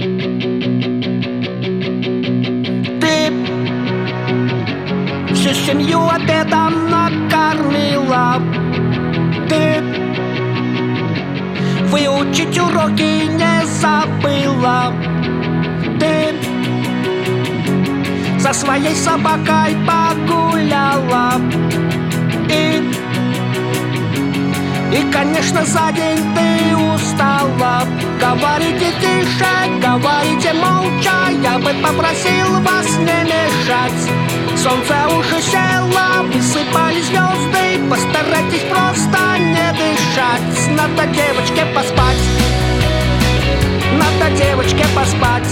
Ты всю семью обедом накормила. Ты выучить уроки не забыла. Ты за своей собакой погуляла. И, конечно, за день ты устала. Говорите тише, говорите молча. Я бы попросил вас не мешать. Солнце уже село, высыпали звезды. Постарайтесь просто не дышать. Надо девочке поспать. Надо девочке поспать.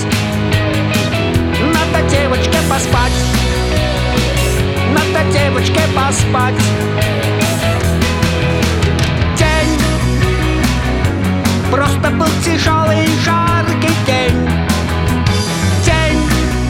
Надо девочке поспать. Надо девочке поспать. День просто был тяжелый, жаркий день. День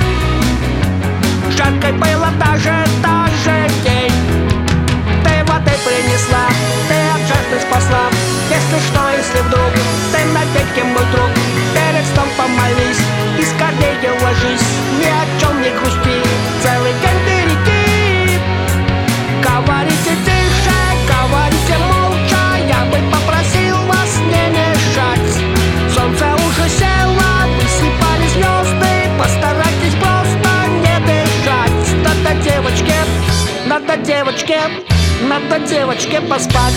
жаркой было даже день. Ты воды принесла, ты от жажды спасла. Если что, если вдруг ты навеки мой друг, перед сном помолись и скорее ложись. Ни о чем не грусти, целый день береги. Говорите тише, говорите молча. Я бы попросил вас не мешать. Солнце уже село, высыпали звезды. Постарайтесь просто не дышать. Надо девочке, надо девочке, надо девочке поспать.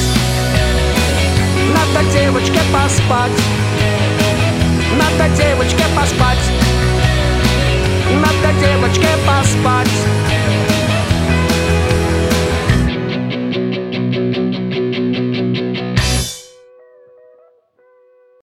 Надо девочке поспать. Надо девочке поспать. Надо девочке поспать.